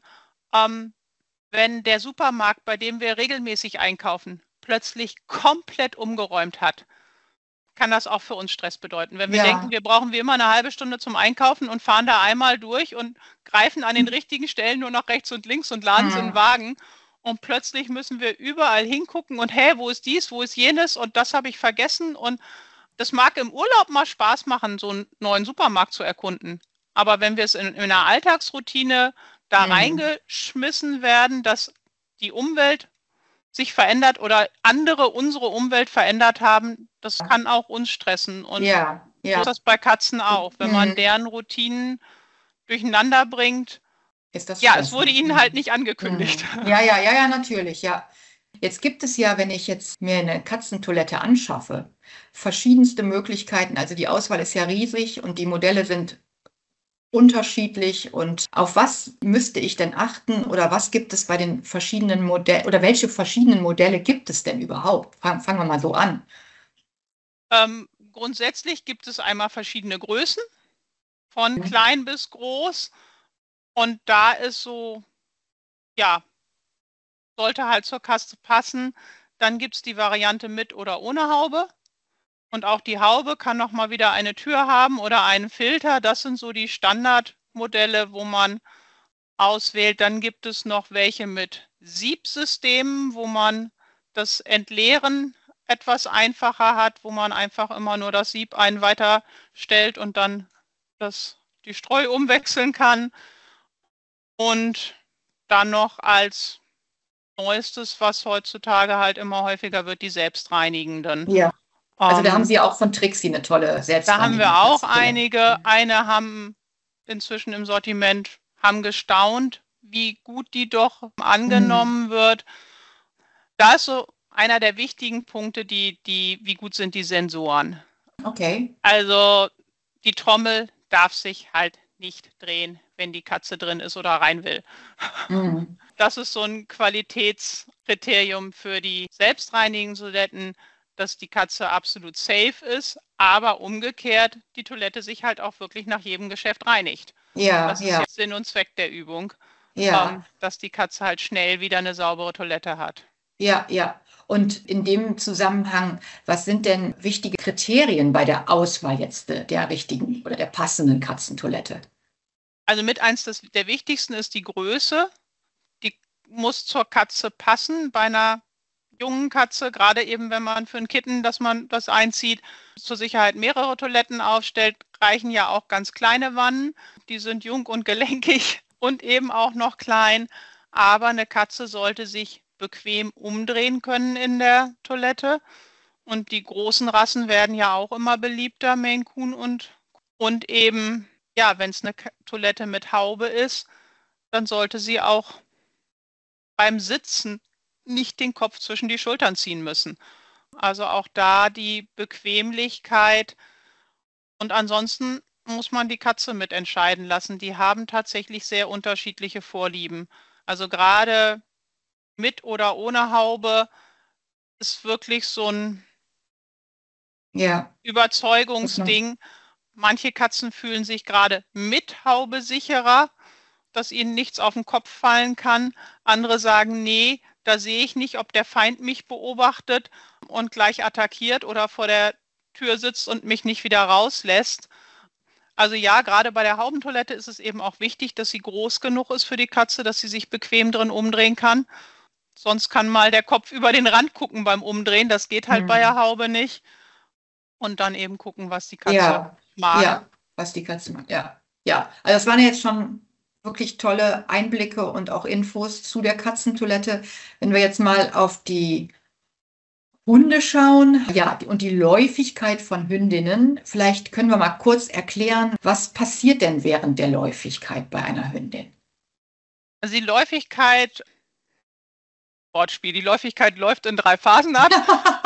Wenn der Supermarkt, bei dem wir regelmäßig einkaufen, plötzlich komplett umgeräumt hat, kann das auch für uns Stress bedeuten. Wenn wir Ja. denken, wir brauchen wie immer eine halbe Stunde zum Einkaufen und fahren da einmal durch und greifen an den richtigen Stellen nur noch rechts und links und laden es in den Wagen. Und plötzlich müssen wir überall hingucken und hey, wo ist dies, wo ist jenes und das habe ich vergessen. Und das mag im Urlaub mal Spaß machen, so einen neuen Supermarkt zu erkunden. Aber wenn wir es in einer Alltagsroutine da reingeschmissen werden, dass die Umwelt sich verändert oder andere unsere Umwelt verändert haben, das kann auch uns stressen. Und Ja, so ja. ist das bei Katzen auch. Wenn man deren Routinen durcheinander bringt, Ist das ja, Stress, es wurde ne? ihnen halt nicht angekündigt. Ja, natürlich, ja. Jetzt gibt es ja, wenn ich jetzt mir eine Katzentoilette anschaffe, verschiedenste Möglichkeiten. Also die Auswahl ist ja riesig und die Modelle sind unterschiedlich. Und auf was müsste ich denn achten oder was gibt es bei den verschiedenen Modellen oder welche verschiedenen Modelle gibt es denn überhaupt? Fangen wir mal so an. Grundsätzlich gibt es einmal verschiedene Größen, von klein bis groß. Und da ist so, ja, sollte halt zur Katze passen. Dann gibt es die Variante mit oder ohne Haube. Und auch die Haube kann nochmal wieder eine Tür haben oder einen Filter. Das sind so die Standardmodelle, wo man auswählt. Dann gibt es noch welche mit Siebsystemen, wo man das Entleeren etwas einfacher hat, wo man einfach immer nur das Sieb einen weiterstellt und dann die Streu umwechseln kann. Und dann noch als Neuestes, was heutzutage halt immer häufiger wird, die selbstreinigenden. Ja. Also da haben Sie auch von Trixie eine tolle Da haben wir selbstreinigende auch Katzentoilette. einige. Eine haben inzwischen im Sortiment, haben gestaunt, wie gut die doch angenommen wird. Da ist so einer der wichtigen Punkte, wie gut sind die Sensoren. Okay. Also die Trommel darf sich halt nicht drehen, wenn die Katze drin ist oder rein will. Das ist so ein Qualitätskriterium für die selbstreinigenden Toiletten, dass die Katze absolut safe ist, aber umgekehrt die Toilette sich halt auch wirklich nach jedem Geschäft reinigt. Ja, Das ist ja, jetzt Sinn und Zweck der Übung, ja, dass die Katze halt schnell wieder eine saubere Toilette hat. ja, ja. Und in dem Zusammenhang, was sind denn wichtige Kriterien bei der Auswahl jetzt der richtigen oder der passenden Katzentoilette? Also mit eins der wichtigsten ist die Größe. Die muss zur Katze passen. Bei einer jungen Katze, gerade eben wenn man für ein Kitten, dass man das einzieht, zur Sicherheit mehrere Toiletten aufstellt, reichen ja auch ganz kleine Wannen. die sind jung und gelenkig und eben auch noch klein. Aber eine Katze sollte sich bequem umdrehen können in der Toilette. Und die großen Rassen werden ja auch immer beliebter, Maine Coon und eben, ja, wenn es eine Toilette mit Haube ist, dann sollte sie auch beim Sitzen nicht den Kopf zwischen die Schultern ziehen müssen. Also auch da die Bequemlichkeit. Und ansonsten muss man die Katze mitentscheiden lassen. Die haben tatsächlich sehr unterschiedliche Vorlieben. Also gerade mit oder ohne Haube ist wirklich so ein Ja, Überzeugungsding. Manche Katzen fühlen sich gerade mit Haube sicherer, dass ihnen nichts auf den Kopf fallen kann. Andere sagen, nee, da sehe ich nicht, ob der Feind mich beobachtet und gleich attackiert oder vor der Tür sitzt und mich nicht wieder rauslässt. Also ja, gerade bei der Haubentoilette ist es eben auch wichtig, dass sie groß genug ist für die Katze, dass sie sich bequem drin umdrehen kann. Sonst kann mal der Kopf über den Rand gucken beim Umdrehen. Das geht halt bei der Haube nicht. Und dann eben gucken, was die Katze mag. Ja, was die Katze mag. Ja, ja. Also das waren jetzt schon wirklich tolle Einblicke und auch Infos zu der Katzentoilette. Wenn wir jetzt mal auf die Hunde schauen, ja, und die Läufigkeit von Hündinnen. Vielleicht können wir mal kurz erklären, was passiert denn während der Läufigkeit bei einer Hündin? Also die Läufigkeit, Wortspiel, die Läufigkeit läuft in 3 Phasen ab.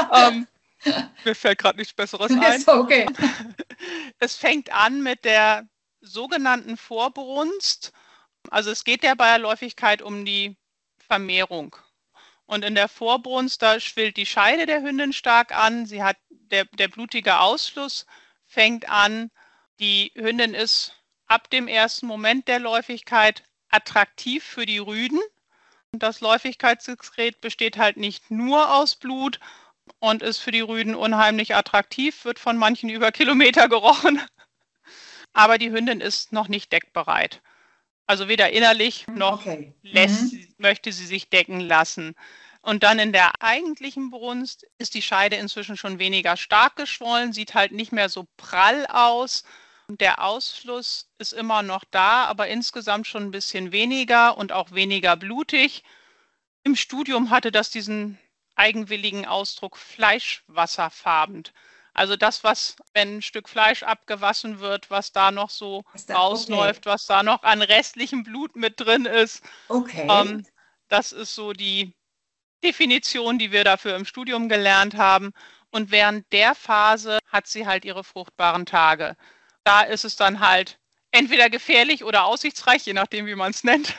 Mir fällt gerade nichts Besseres ein. Ist okay. Es fängt an mit der sogenannten Vorbrunst. Also es geht ja bei der Läufigkeit um die Vermehrung. Und in der Vorbrunst, da schwillt die Scheide der Hündin stark an. Sie hat der blutige Ausfluss fängt an. Die Hündin ist ab dem ersten Moment der Läufigkeit attraktiv für die Rüden. Und das Läufigkeitssekret besteht halt nicht nur aus Blut und ist für die Rüden unheimlich attraktiv, wird von manchen über Kilometer gerochen. Aber die Hündin ist noch nicht deckbereit. Also weder innerlich noch möchte sie sich decken lassen. Und dann in der eigentlichen Brunst ist die Scheide inzwischen schon weniger stark geschwollen, sieht halt nicht mehr so prall aus. Und der Ausfluss ist immer noch da, aber insgesamt schon ein bisschen weniger und auch weniger blutig. Im Studium hatte das diesen eigenwilligen Ausdruck fleischwasserfarben. Also das, was, wenn ein Stück Fleisch abgewaschen wird, was da noch so rausläuft, was da noch an restlichem Blut mit drin ist. Das ist so die Definition, die wir dafür im Studium gelernt haben. Und während der Phase hat sie halt ihre fruchtbaren Tage. Da ist es dann halt entweder gefährlich oder aussichtsreich, je nachdem, wie man es nennt.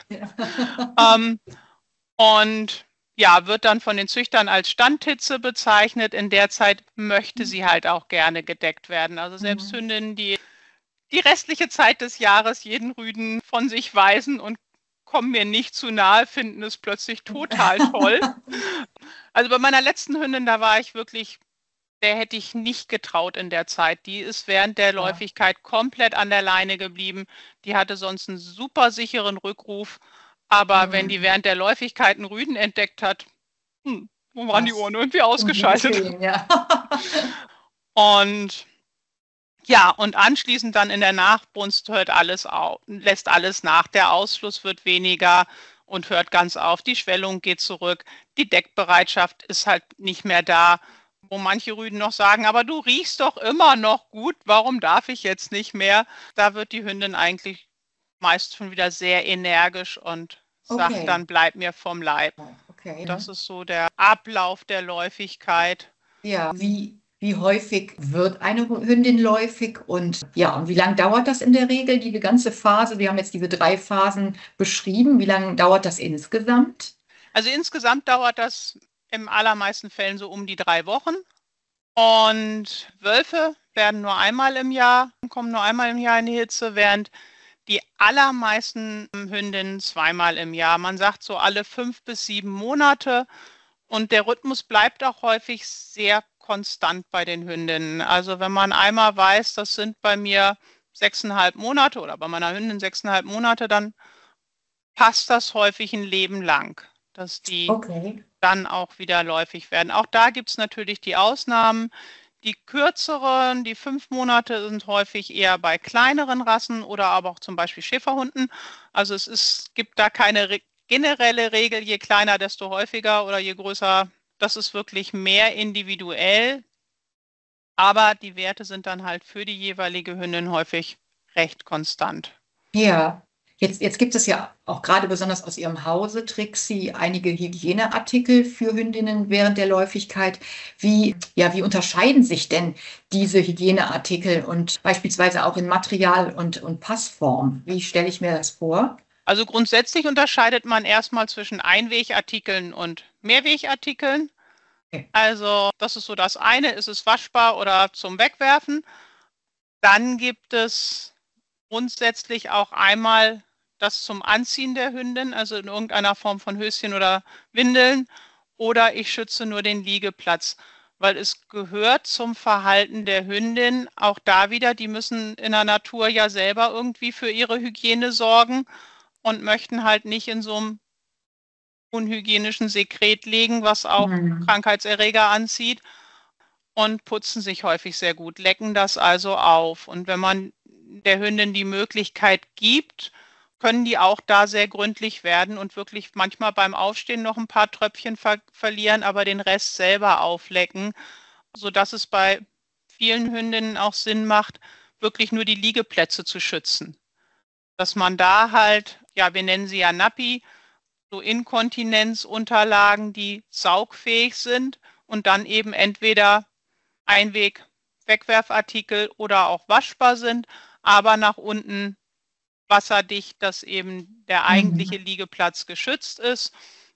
Und ja, wird dann von den Züchtern als Standhitze bezeichnet. In der Zeit möchte sie halt auch gerne gedeckt werden. Also selbst Hündinnen, die restliche Zeit des Jahres jeden Rüden von sich weisen und kommen mir nicht zu nahe, finden es plötzlich total toll. Also bei meiner letzten Hündin, da war ich wirklich, der hätte ich nicht getraut in der Zeit. Die ist während der Läufigkeit komplett an der Leine geblieben. Die hatte sonst einen super sicheren Rückruf. Aber wenn die während der Läufigkeit einen Rüden entdeckt hat, wo waren die Ohren irgendwie ausgeschaltet. Und ja, und anschließend dann in der Nachbrunst hört alles auf, lässt alles nach. Der Ausfluss wird weniger und hört ganz auf. Die Schwellung geht zurück. Die Deckbereitschaft ist halt nicht mehr da, wo manche Rüden noch sagen, aber du riechst doch immer noch gut, warum darf ich jetzt nicht mehr? Da wird die Hündin eigentlich meist schon wieder sehr energisch und sagt dann, bleib mir vom Leib. Das ist so der Ablauf der Läufigkeit. Ja, wie häufig wird eine Hündin läufig und ja, und wie lange dauert das in der Regel, diese ganze Phase? Wir haben jetzt diese 3 Phasen beschrieben. Wie lange dauert das insgesamt? Also insgesamt dauert das im allermeisten Fällen so um die 3 Wochen. Und Wölfe werden nur einmal im Jahr, kommen nur einmal im Jahr in die Hitze, während die allermeisten Hündinnen zweimal im Jahr. Man sagt so alle 5 bis 7 Monate. Und der Rhythmus bleibt auch häufig sehr konstant bei den Hündinnen. Also wenn man einmal weiß, das sind bei mir 6,5 Monate oder bei meiner Hündin 6,5 Monate, dann passt das häufig ein Leben lang, dass die dann auch wieder läufig werden. Auch da gibt es natürlich die Ausnahmen, Die kürzeren, die 5 Monate, sind häufig eher bei kleineren Rassen oder aber auch zum Beispiel Schäferhunden. Also gibt da keine generelle Regel, je kleiner, desto häufiger oder je größer. Das ist wirklich mehr individuell. Aber die Werte sind dann halt für die jeweilige Hündin häufig recht konstant. Ja, jetzt gibt es ja auch gerade besonders aus Ihrem Hause, Trixie, einige Hygieneartikel für Hündinnen während der Läufigkeit. Wie unterscheiden sich denn diese Hygieneartikel und beispielsweise auch in Material und Passform? Wie stelle ich mir das vor? Also grundsätzlich unterscheidet man erstmal zwischen Einwegartikeln und Mehrwegartikeln. Okay. Also das ist so das eine, ist es waschbar oder zum Wegwerfen. Dann gibt es grundsätzlich auch einmal das zum Anziehen der Hündin, also in irgendeiner Form von Höschen oder Windeln, oder ich schütze nur den Liegeplatz, weil es gehört zum Verhalten der Hündin, auch da wieder, die müssen in der Natur ja selber irgendwie für ihre Hygiene sorgen und möchten halt nicht in so einem unhygienischen Sekret liegen, was auch Krankheitserreger anzieht, und putzen sich häufig sehr gut, lecken das also auf. Und wenn man der Hündin die Möglichkeit gibt, können die auch da sehr gründlich werden und wirklich manchmal beim Aufstehen noch ein paar Tröpfchen verlieren, aber den Rest selber auflecken, sodass es bei vielen Hündinnen auch Sinn macht, wirklich nur die Liegeplätze zu schützen. Dass man da halt, ja, wir nennen sie ja Nappi, so Inkontinenzunterlagen, die saugfähig sind und dann eben entweder Einweg-Wegwerfartikel oder auch waschbar sind, aber nach unten wasserdicht, dass eben der eigentliche Liegeplatz geschützt ist.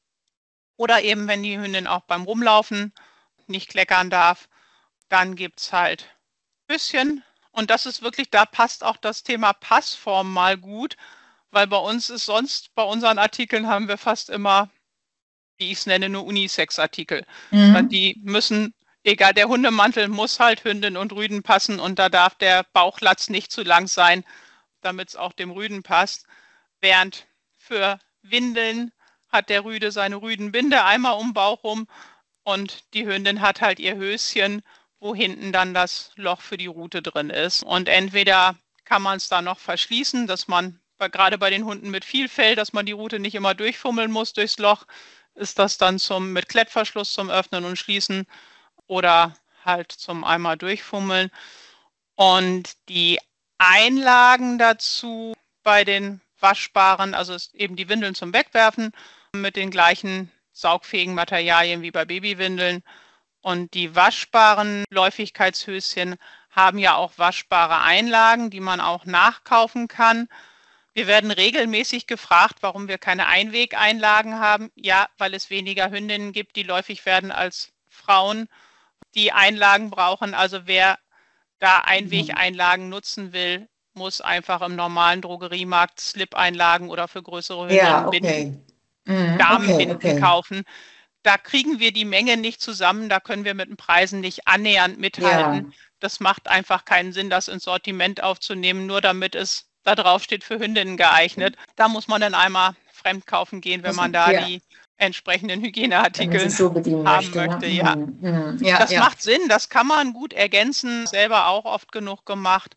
Oder eben, wenn die Hündin auch beim Rumlaufen nicht kleckern darf, dann gibt es halt Höschen. Und das ist wirklich, da passt auch das Thema Passform mal gut, weil bei uns ist sonst, bei unseren Artikeln haben wir fast immer, wie ich es nenne, nur Unisex-Artikel. Die müssen, egal, der Hundemantel muss halt Hündin und Rüden passen und da darf der Bauchlatz nicht zu lang sein, damit es auch dem Rüden passt. Während für Windeln hat der Rüde seine Rüdenbinde einmal um den Bauch rum und die Hündin hat halt ihr Höschen, wo hinten dann das Loch für die Rute drin ist. Und entweder kann man es da noch verschließen, dass man, gerade bei den Hunden mit viel Fell, dass man die Rute nicht immer durchfummeln muss durchs Loch, ist das dann mit Klettverschluss zum Öffnen und Schließen oder halt zum einmal durchfummeln. Und die Einlagen dazu bei den waschbaren, also eben die Windeln zum Wegwerfen mit den gleichen saugfähigen Materialien wie bei Babywindeln. Und die waschbaren Läufigkeitshöschen haben ja auch waschbare Einlagen, die man auch nachkaufen kann. Wir werden regelmäßig gefragt, warum wir keine Einwegeinlagen haben. Ja, weil es weniger Hündinnen gibt, die läufig werden als Frauen, die Einlagen brauchen. Also wer da Einwegeinlagen nutzen will, muss einfach im normalen Drogeriemarkt Slip-Einlagen oder für größere Hündinnen Damenbinden kaufen. Da kriegen wir die Menge nicht zusammen, da können wir mit den Preisen nicht annähernd mithalten. Ja. Das macht einfach keinen Sinn, das ins Sortiment aufzunehmen, nur damit es da drauf steht, für Hündinnen geeignet. Da muss man dann einmal fremd kaufen gehen, wenn man da die entsprechenden Hygieneartikel haben möchte. Ja. Das macht Sinn, das kann man gut ergänzen, selber auch oft genug gemacht.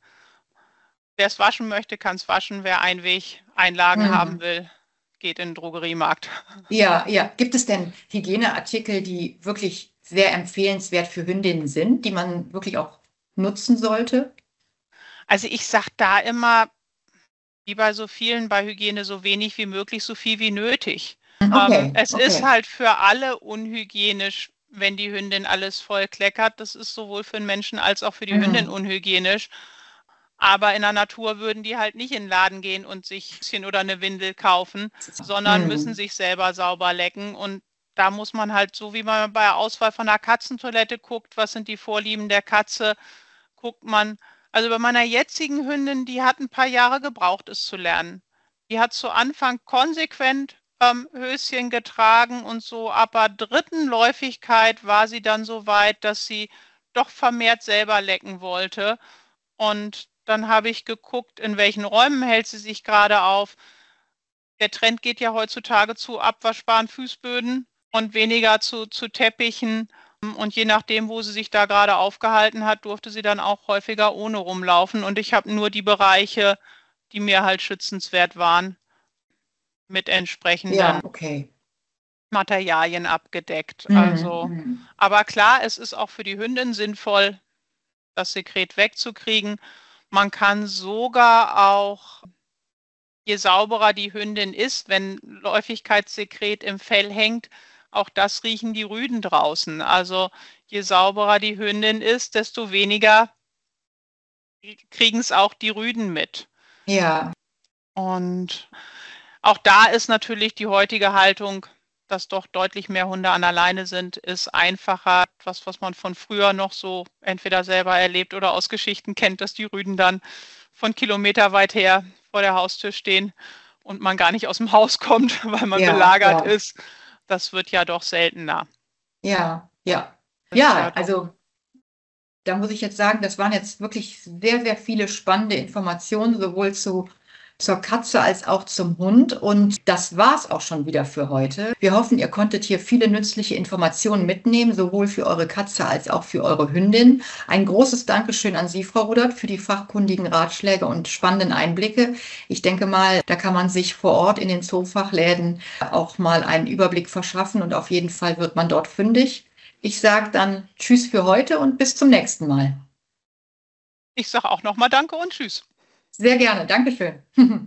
Wer es waschen möchte, kann es waschen. Wer Einweg-Einlagen haben will, geht in den Drogeriemarkt. Ja. Gibt es denn Hygieneartikel, die wirklich sehr empfehlenswert für Hündinnen sind, die man wirklich auch nutzen sollte? Also ich sage da immer, wie bei so vielen, bei Hygiene so wenig wie möglich, so viel wie nötig. Es ist halt für alle unhygienisch, wenn die Hündin alles voll kleckert. Das ist sowohl für den Menschen als auch für die Hündin unhygienisch. Aber in der Natur würden die halt nicht in den Laden gehen und sich ein bisschen oder eine Windel kaufen, sondern müssen sich selber sauber lecken. Und da muss man halt, so wie man bei der Auswahl von einer Katzentoilette guckt, was sind die Vorlieben der Katze, guckt man. Also bei meiner jetzigen Hündin, die hat ein paar Jahre gebraucht, es zu lernen. Die hat zu Anfang konsequent Höschen getragen und so ab der 3. Läufigkeit war sie dann so weit, dass sie doch vermehrt selber lecken wollte. Und dann habe ich geguckt, in welchen Räumen hält sie sich gerade auf. Der Trend geht ja heutzutage zu abwaschbaren Fußböden und weniger zu Teppichen. Und je nachdem, wo sie sich da gerade aufgehalten hat, durfte sie dann auch häufiger ohne rumlaufen. Und ich habe nur die Bereiche, die mir halt schützenswert waren, mit entsprechenden Materialien abgedeckt. Also, aber klar, es ist auch für die Hündin sinnvoll, das Sekret wegzukriegen. Man kann sogar auch, je sauberer die Hündin ist, wenn Läufigkeitssekret im Fell hängt, auch das riechen die Rüden draußen. Also je sauberer die Hündin ist, desto weniger kriegen es auch die Rüden mit. Ja. Und auch da ist natürlich die heutige Haltung, dass doch deutlich mehr Hunde an der Leine sind, ist einfacher. Was man von früher noch so entweder selber erlebt oder aus Geschichten kennt, dass die Rüden dann von kilometerweit her vor der Haustür stehen und man gar nicht aus dem Haus kommt, weil man belagert ist. Das wird ja doch seltener. Ja, also da muss ich jetzt sagen, das waren jetzt wirklich sehr, sehr viele spannende Informationen, sowohl zur Katze als auch zum Hund. Und das war's auch schon wieder für heute. Wir hoffen, ihr konntet hier viele nützliche Informationen mitnehmen, sowohl für eure Katze als auch für eure Hündin. Ein großes Dankeschön an Sie, Frau Rudert, für die fachkundigen Ratschläge und spannenden Einblicke. Ich denke mal, da kann man sich vor Ort in den Zoofachläden auch mal einen Überblick verschaffen und auf jeden Fall wird man dort fündig. Ich sage dann Tschüss für heute und bis zum nächsten Mal. Ich sage auch nochmal Danke und Tschüss. Sehr gerne, Dankeschön.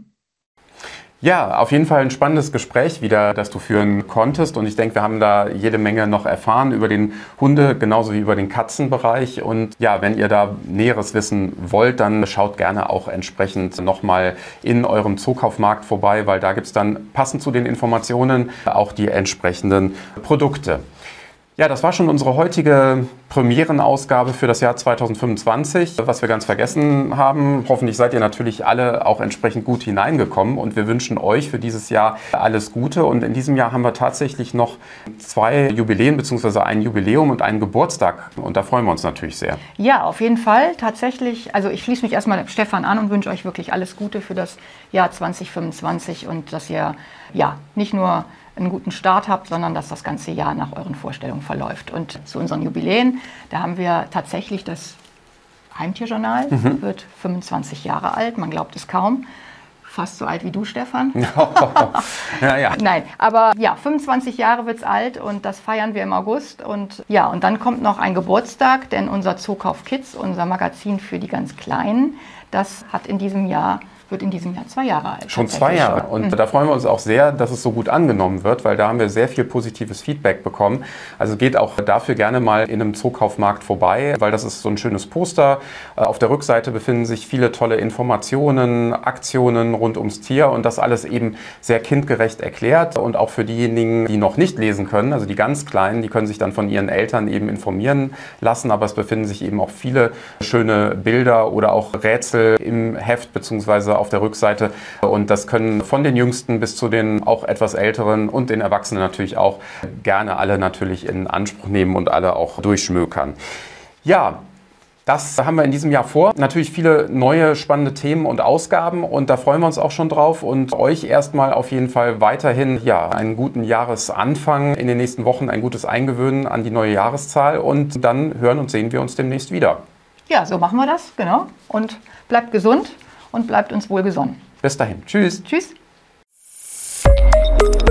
Ja, auf jeden Fall ein spannendes Gespräch wieder, das du führen konntest. Und ich denke, wir haben da jede Menge noch erfahren über den Hunde- genauso wie über den Katzenbereich. Und ja, wenn ihr da Näheres wissen wollt, dann schaut gerne auch entsprechend nochmal in eurem Zookaufmarkt vorbei, weil da gibt es dann passend zu den Informationen auch die entsprechenden Produkte. Ja, das war schon unsere heutige Premierenausgabe für das Jahr 2025. Was wir ganz vergessen haben, hoffentlich seid ihr natürlich alle auch entsprechend gut hineingekommen und wir wünschen euch für dieses Jahr alles Gute. Und in diesem Jahr haben wir tatsächlich noch 2 Jubiläen bzw. ein Jubiläum und einen Geburtstag und da freuen wir uns natürlich sehr. Ja, auf jeden Fall. Tatsächlich, also ich schließe mich erstmal Stefan an und wünsche euch wirklich alles Gute für das Jahr 2025 und dass ihr ja nicht nur einen guten Start habt, sondern dass das ganze Jahr nach euren Vorstellungen verläuft. Und zu unseren Jubiläen, da haben wir tatsächlich das Heimtierjournal, wird 25 Jahre alt, man glaubt es kaum. Fast so alt wie du, Stefan. Ja. Nein, aber ja, 25 Jahre wird es alt und das feiern wir im August. Und ja, und dann kommt noch ein Geburtstag, denn unser Zookauf Kids, unser Magazin für die ganz Kleinen, das wird in diesem Jahr 2 Jahre alt. Schon 2 Jahre. Und da freuen wir uns auch sehr, dass es so gut angenommen wird, weil da haben wir sehr viel positives Feedback bekommen. Also geht auch dafür gerne mal in einem Zookaufmarkt vorbei, weil das ist so ein schönes Poster. Auf der Rückseite befinden sich viele tolle Informationen, Aktionen rund ums Tier und das alles eben sehr kindgerecht erklärt. Und auch für diejenigen, die noch nicht lesen können, also die ganz Kleinen, die können sich dann von ihren Eltern eben informieren lassen. Aber es befinden sich eben auch viele schöne Bilder oder auch Rätsel im Heft bzw. auf der Rückseite und das können von den Jüngsten bis zu den auch etwas Älteren und den Erwachsenen natürlich auch gerne alle natürlich in Anspruch nehmen und alle auch durchschmökern. Ja, das haben wir in diesem Jahr vor. Natürlich viele neue spannende Themen und Ausgaben und da freuen wir uns auch schon drauf und euch erstmal auf jeden Fall weiterhin einen guten Jahresanfang in den nächsten Wochen, ein gutes Eingewöhnen an die neue Jahreszahl und dann hören und sehen wir uns demnächst wieder. Ja, so machen wir das, genau. Und bleibt gesund und bleibt uns wohlgesonnen. Bis dahin. Tschüss. Tschüss.